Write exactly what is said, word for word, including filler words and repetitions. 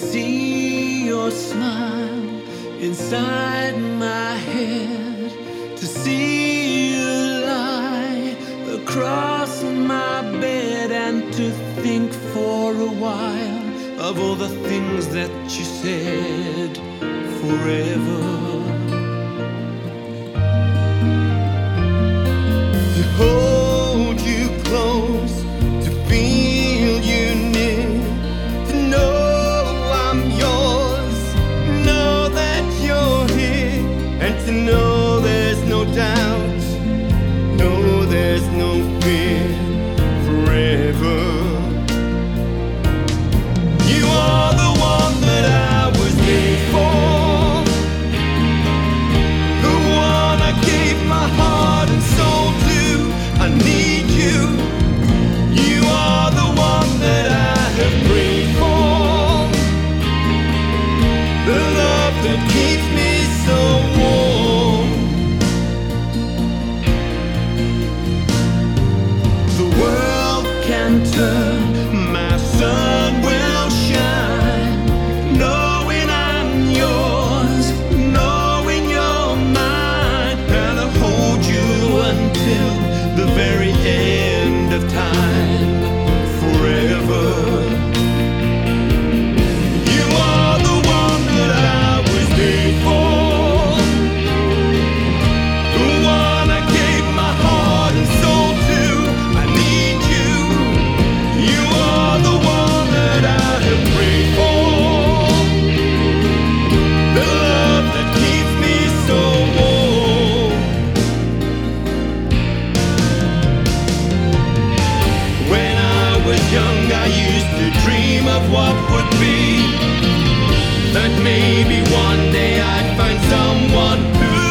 see your smile inside my head, to see you lie across my bed, and to think for a while of all the things that you said forever. To hold you close, to feel you near, to know I'm yours, know that you're here, and to know there's no doubt, know there's no fear forever. You are the one that I was made for, the one I gave my heart and soul to. I need you. You are the one that I have prayed for, the love that keeps me so warm. The world can turn, my sun will shine, knowing I'm yours, knowing you're mine, and I'll hold you until the very end of time, forever. You are the one that I was made for, the one I gave my heart and soul to. I need you. You are the one that I have prayed for, the love that keeps me so warm. When I was young, I used to dream of what would be, that maybe one day I'd find someone who